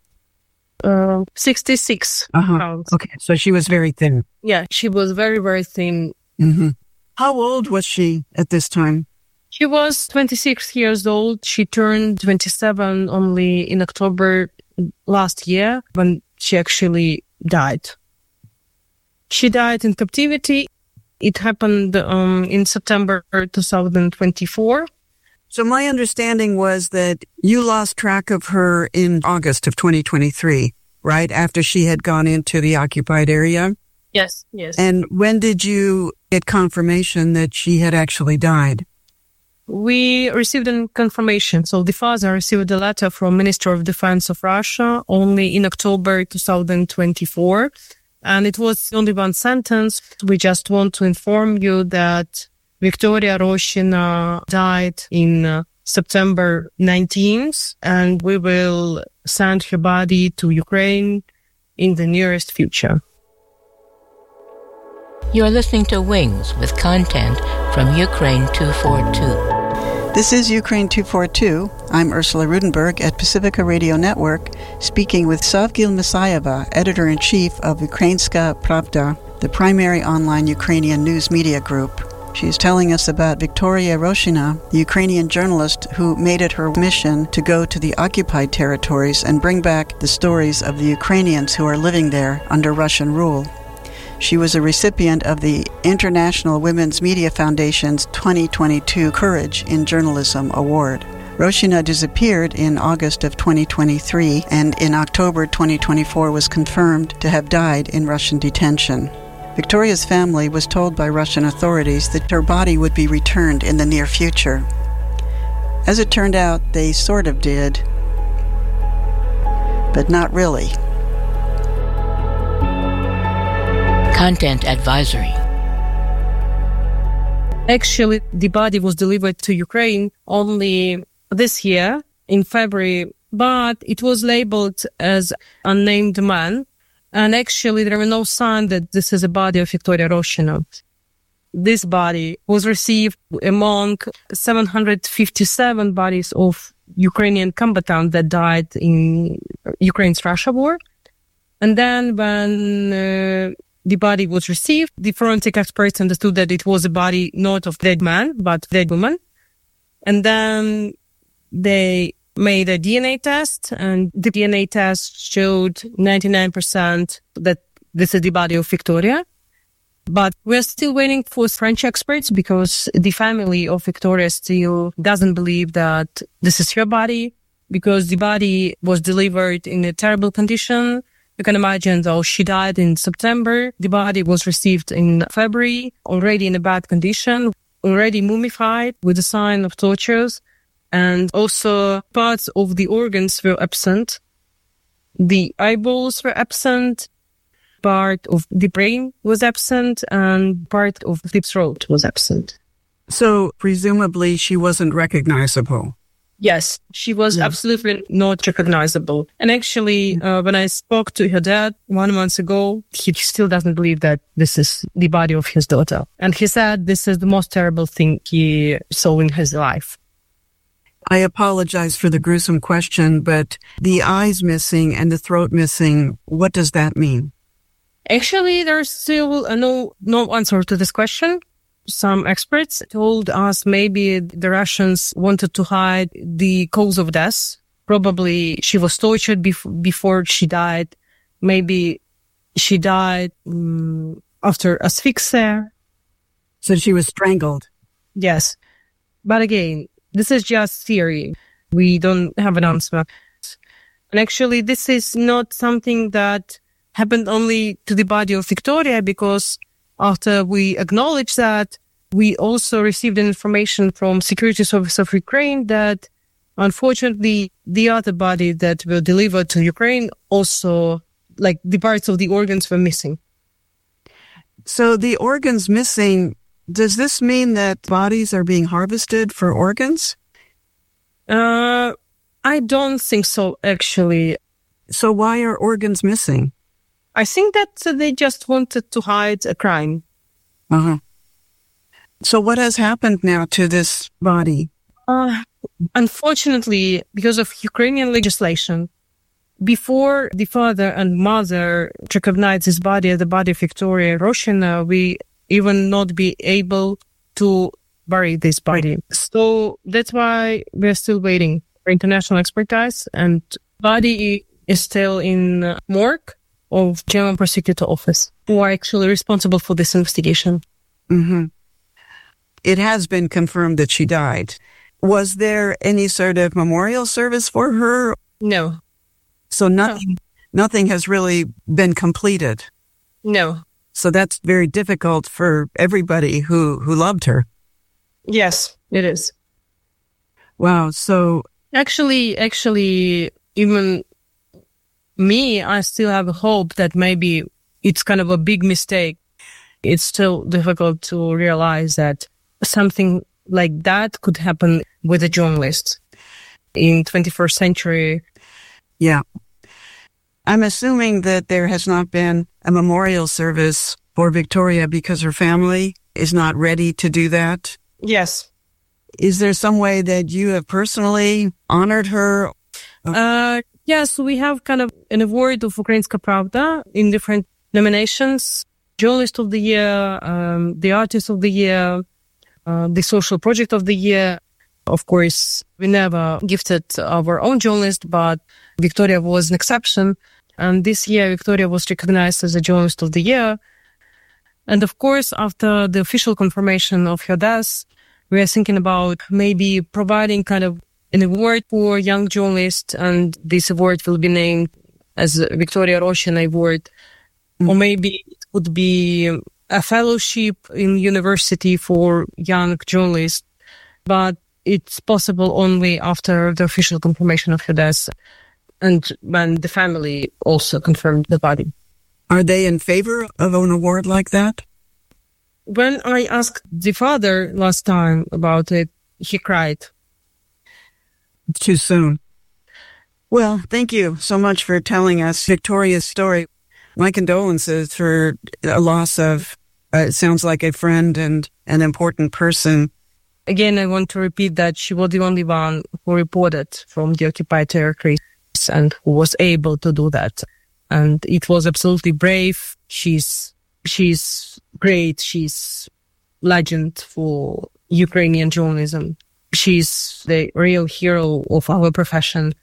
66 pounds. Okay, so she was very thin. Yeah, she was very, very thin. Mm-hmm. How old was she at this time? She was 26 years old. She turned 27 only in October last year when she actually died. She died in captivity. It happened in September 2024. So my understanding was that you lost track of her in August of 2023, right? After she had gone into the occupied area? Yes. And when did you get confirmation that she had actually died? We received a confirmation. So the father received a letter from Minister of Defense of Russia only in October 2024. And it was only one sentence. We just want to inform you that Victoria Roshina died in September 19th, and we will send her body to Ukraine in the nearest future. You're listening to Wings with content from Ukraine 242. This is Ukraine 242. I'm Ursula Rudenberg at Pacifica Radio Network, speaking with Savgil Misayeva, editor-in-chief of Ukrainska Pravda, the primary online Ukrainian news media group. She's telling us about Victoria Roshina, the Ukrainian journalist who made it her mission to go to the occupied territories and bring back the stories of the Ukrainians who are living there under Russian rule. She was a recipient of the International Women's Media Foundation's 2022 Courage in Journalism Award. Roshina disappeared in August of 2023 and in October 2024 was confirmed to have died in Russian detention. Victoria's family was told by Russian authorities that her body would be returned in the near future. As it turned out, they sort of did, but not really. Content advisory. Actually, the body was delivered to Ukraine only this year in February, but it was labeled as unnamed man. And actually, there were no signs that this is a body of Victoria Roshina. This body was received among 757 bodies of Ukrainian combatants that died in Ukraine's Russia war. And then when the body was received, the forensic experts understood that it was a body not of dead man, but dead woman. And then they made a DNA test, and the DNA test showed 99% that this is the body of Victoria. But we're still waiting for French experts because the family of Victoria still doesn't believe that this is her body, because the body was delivered in a terrible condition. You can imagine, though, she died in September. The body was received in February, already in a bad condition, already mummified with a sign of tortures. And also parts of the organs were absent. The eyeballs were absent. Part of the brain was absent, and part of the throat was absent. So presumably she wasn't recognizable. Yes, she was absolutely not recognizable. And actually, when I spoke to her dad 1 month ago, he still doesn't believe that this is the body of his daughter. And he said this is the most terrible thing he saw in his life. I apologize for the gruesome question, but the eyes missing and the throat missing, what does that mean? Actually, there's still no answer to this question. Some experts told us maybe the Russians wanted to hide the cause of death. Probably she was tortured before she died. Maybe she died after asphyxia. So she was strangled. Yes. But again, this is just theory. We don't have an answer. And actually, this is not something that happened only to the body of Victoria, because after we acknowledge that, we also received information from Security Service of Ukraine that, unfortunately, the other body that were delivered to Ukraine also, like the parts of the organs were missing. So the organs missing, does this mean that bodies are being harvested for organs? I don't think so, actually. So why are organs missing? I think that they just wanted to hide a crime. Uh-huh. So what has happened now to this body? Unfortunately, because of Ukrainian legislation, before the father and mother recognized this body as the body of Victoria Roshina, we even not be able to bury this body. So that's why we're still waiting for international expertise, and body is still in morgue of German prosecutor office, who are actually responsible for this investigation. Mm-hmm. It has been confirmed that she died. Was there any sort of memorial service for her? No. So nothing has really been completed? No. So that's very difficult for everybody who loved her. Yes, it is. Wow. So actually, even me, I still have a hope that maybe it's kind of a big mistake. It's still difficult to realize that something like that could happen with a journalist in 21st century. Yeah. I'm assuming that there has not been a memorial service for Victoria because her family is not ready to do that. Yes. Is there some way that you have personally honored her? Yes, we have kind of an award of Ukrainska Pravda in different nominations. Journalist of the Year, the Artist of the Year, the social project of the year. Of course, we never gifted our own journalist, but Victoria was an exception. And this year, Victoria was recognized as a journalist of the year. And of course, after the official confirmation of her death, we are thinking about maybe providing kind of an award for young journalists. And this award will be named as Victoria Roshina Award. Or maybe it would be a fellowship in university for young journalists. But it's possible only after the official confirmation of her death and when the family also confirmed the body. Are they in favor of an award like that? When I asked the father last time about it, he cried. Too soon. Well, thank you so much for telling us Victoria's story. My condolences for a loss of, it sounds like a friend and an important person. Again, I want to repeat that she was the only one who reported from the occupied territories and who was able to do that. And it was absolutely brave. She's great. She's legend for Ukrainian journalism. She's the real hero of our profession.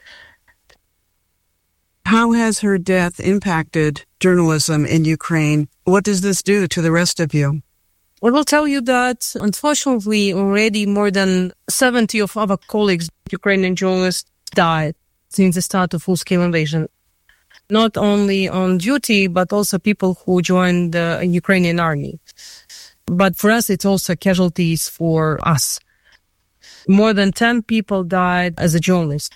How has her death impacted journalism in Ukraine? What does this do to the rest of you? I will tell you that, unfortunately, already more than 70 of our colleagues, Ukrainian journalists, died since the start of full-scale invasion. Not only on duty, but also people who joined the Ukrainian army. But for us, it's also casualties for us. More than 10 people died as a journalist.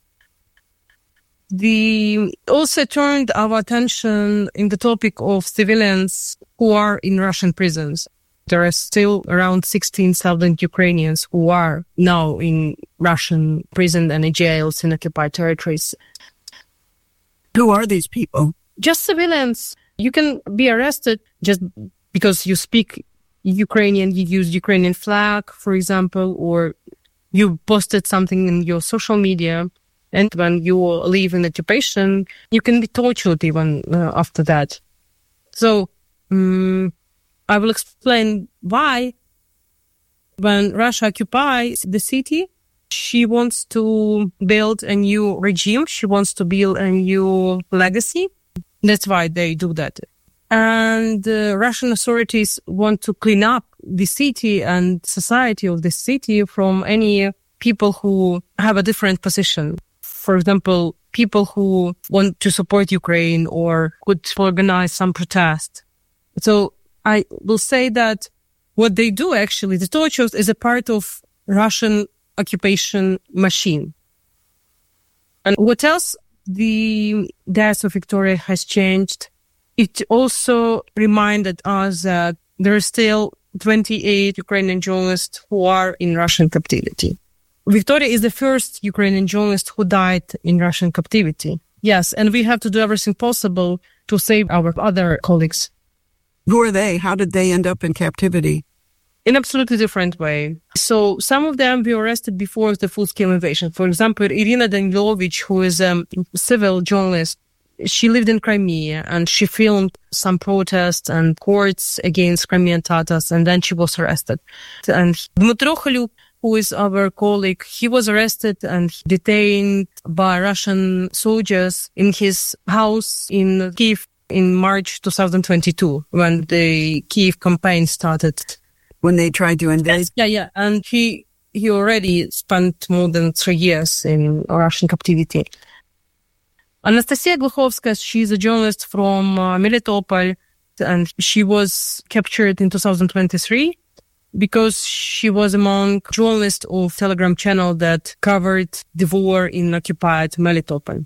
We also turned our attention in the topic of civilians who are in Russian prisons. There are still around 16,000 Ukrainians who are now in Russian prison and jails in occupied territories. Who are these people? Just civilians. You can be arrested just because you speak Ukrainian, you use Ukrainian flag, for example, or you posted something in your social media. And when you leave an occupation, you can be tortured even after that. So, I will explain why. When Russia occupies the city, she wants to build a new regime. She wants to build a new legacy. That's why they do that. And Russian authorities want to clean up the city and society of the city from any people who have a different position. For example, people who want to support Ukraine or could organize some protest. So I will say that what they do actually, the tortures, is a part of Russian occupation machine. And what else the death of Victoria has changed? It also reminded us that there are still 28 Ukrainian journalists who are in Russian captivity. Victoria is the first Ukrainian journalist who died in Russian captivity. Yes, and we have to do everything possible to save our other colleagues. Who are they? How did they end up in captivity? In absolutely different way. So some of them were arrested before the full-scale invasion. For example, Irina Danilovich, who is a civil journalist, she lived in Crimea and she filmed some protests and courts against Crimean Tatars, and then she was arrested. And Dmytro Khaluk, who is our colleague, he was arrested and detained by Russian soldiers in his house in Kyiv in March 2022, when the Kyiv campaign started. When they tried to invade? Yeah. And he already spent more than 3 years in Russian captivity. Anastasia Gluchovskaya, she's a journalist from Melitopol, and she was captured in 2023 because she was among journalists of Telegram channel that covered the war in occupied Melitopol.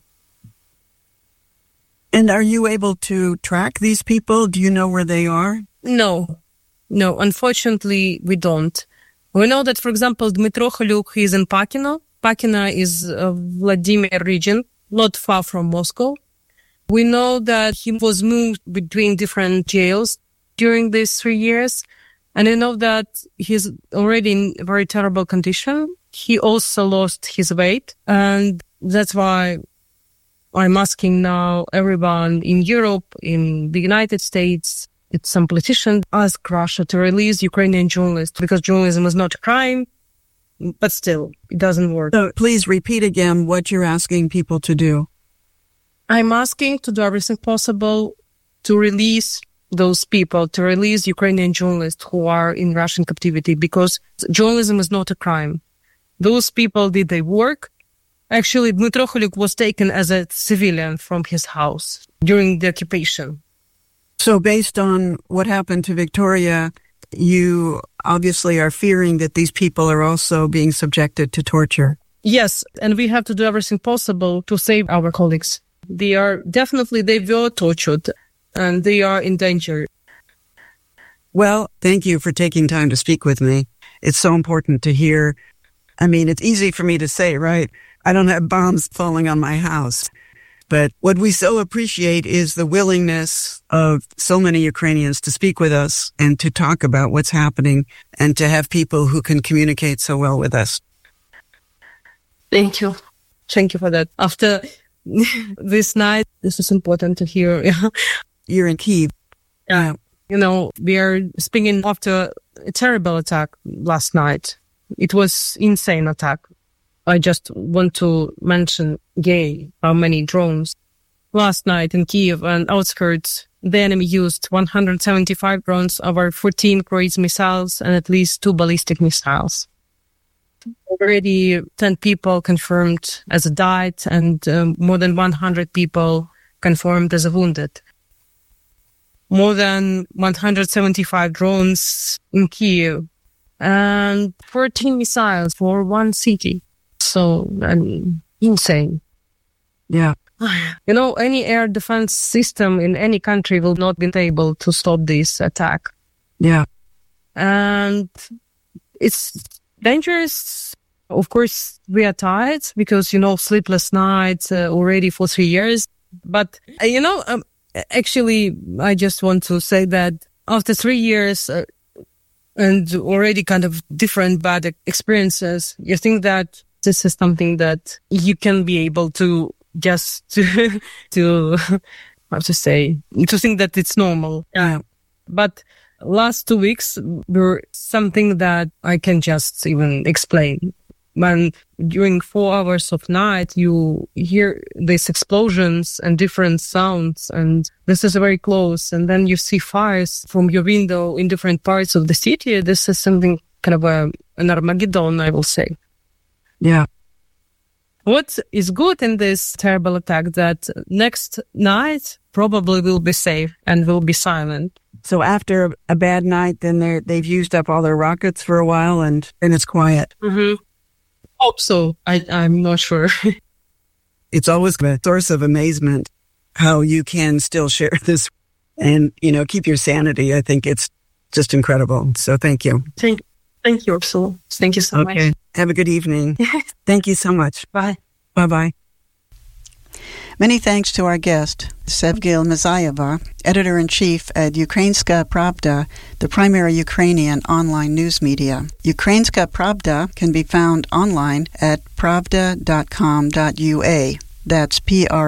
And are you able to track these people? Do you know where they are? No, unfortunately, we don't. We know that, for example, Dmytro Khaluk, he is in Pakino. Pakino is a Vladimir region, not far from Moscow. We know that he was moved between different jails during these 3 years. And I know that he's already in a very terrible condition. He also lost his weight. And that's why I'm asking now everyone in Europe, in the United States, some politicians ask Russia to release Ukrainian journalists because journalism is not a crime, but still, it doesn't work. So please repeat again what you're asking people to do. I'm asking to do everything possible to release those people, to release Ukrainian journalists who are in Russian captivity, because journalism is not a crime. Those people did their work. Actually, Dmytro Kholuk was taken as a civilian from his house during the occupation. So based on what happened to Victoria, you obviously are fearing that these people are also being subjected to torture. Yes, and we have to do everything possible to save our colleagues. They were tortured and they are in danger. Well, thank you for taking time to speak with me. It's so important to hear. I mean, it's easy for me to say, right? I don't have bombs falling on my house. But what we so appreciate is the willingness of so many Ukrainians to speak with us and to talk about what's happening and to have people who can communicate so well with us. Thank you. Thank you for that. After this night, this is important to hear. You're in Kyiv. Yeah. We are speaking after a terrible attack last night. It was insane attack. I just want to mention again how many drones. Last night in Kyiv and outskirts, the enemy used 175 drones, over 14 cruise missiles, and at least 2 ballistic missiles. Already 10 people confirmed as died, and more than 100 people confirmed as wounded. More than 175 drones in Kyiv, and 14 missiles for one city. So, insane. Yeah. Any air defense system in any country will not be able to stop this attack. Yeah. And it's dangerous. Of course, we are tired because, sleepless nights already for 3 years. But, actually, I just want to say that after 3 years and already kind of different bad experiences, you think that this is something that you can be able to just to think that it's normal. Yeah. But last 2 weeks were something that I can just even explain. When during 4 hours of night, you hear these explosions and different sounds, and this is very close. And then you see fires from your window in different parts of the city. This is something kind of an Armageddon, I will say. Yeah. What is good in this terrible attack that next night probably will be safe and will be silent. So after a bad night, then they've used up all their rockets for a while and it's quiet. Mm-hmm. Hope so. I'm not sure. It's always a source of amazement how you can still share this and, keep your sanity. I think it's just incredible. So thank you. Thank you, Ursula. Thank you so much. Okay. Have a good evening. Thank you so much. Bye. Bye-bye. Many thanks to our guest, Sevgil Mazayeva, Editor-in-Chief at Ukrainska Pravda, the primary Ukrainian online news media. Ukrainska Pravda can be found online at pravda.com.ua. That's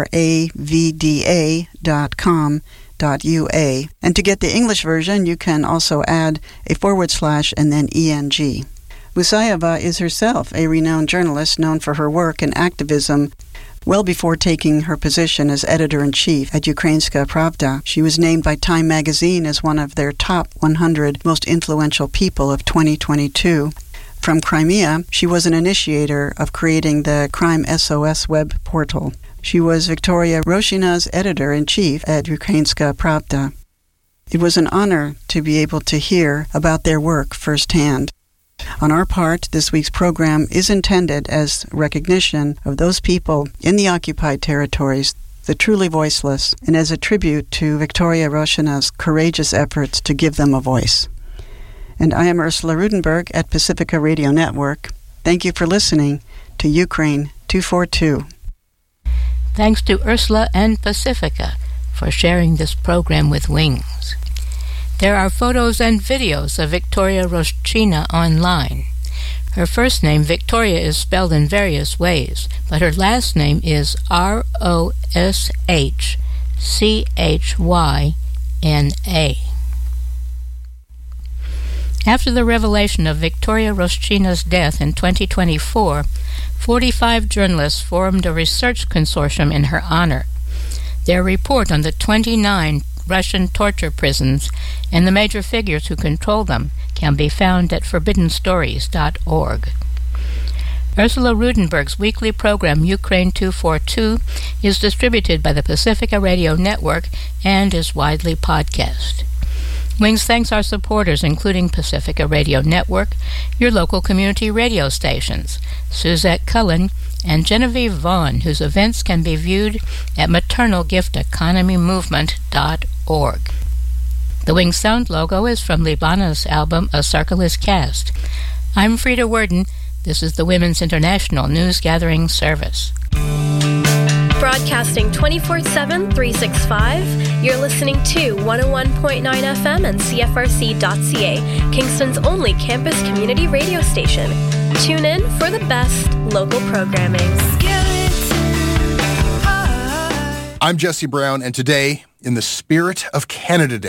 pravda.com.ua. And to get the English version, you can also add a / and then ENG. Musayeva is herself a renowned journalist known for her work and activism. Well before taking her position as editor-in-chief at Ukrainska Pravda, she was named by Time magazine as one of their top 100 most influential people of 2022. From Crimea, she was an initiator of creating the Crime SOS web portal. She was Victoria Roshina's editor-in-chief at Ukrainska Pravda. It was an honor to be able to hear about their work firsthand. On our part, this week's program is intended as recognition of those people in the occupied territories, the truly voiceless, and as a tribute to Victoria Roshina's courageous efforts to give them a voice. And I am Ursula Rudenberg at Pacifica Radio Network. Thank you for listening to Ukraine 242. Thanks to Ursula and Pacifica for sharing this program with Wings. There are photos and videos of Victoria Roshchina online. Her first name, Victoria, is spelled in various ways, but her last name is Roshchhyna. After the revelation of Victoria Roshchina's death in 2024, 45 journalists formed a research consortium in her honor. Their report on the 29 Russian torture prisons and the major figures who control them can be found at forbiddenstories.org. Ursula Rudenberg's weekly program Ukraine 242 is distributed by the Pacifica Radio Network and is widely podcast. Wings thanks our supporters, including Pacifica Radio Network, your local community radio stations, Suzette Cullen, and Genevieve Vaughn, whose events can be viewed at maternalgifteconomymovement.org. The Wings sound logo is from Libana's album A Circle is Cast. I'm Frida Worden. This is the Women's International News Gathering Service. Broadcasting 24/7, 365, you're listening to 101.9 FM and CFRC.ca, Kingston's only campus community radio station. Tune in for the best local programming. I'm Jesse Brown, and today, in the spirit of Canada Day,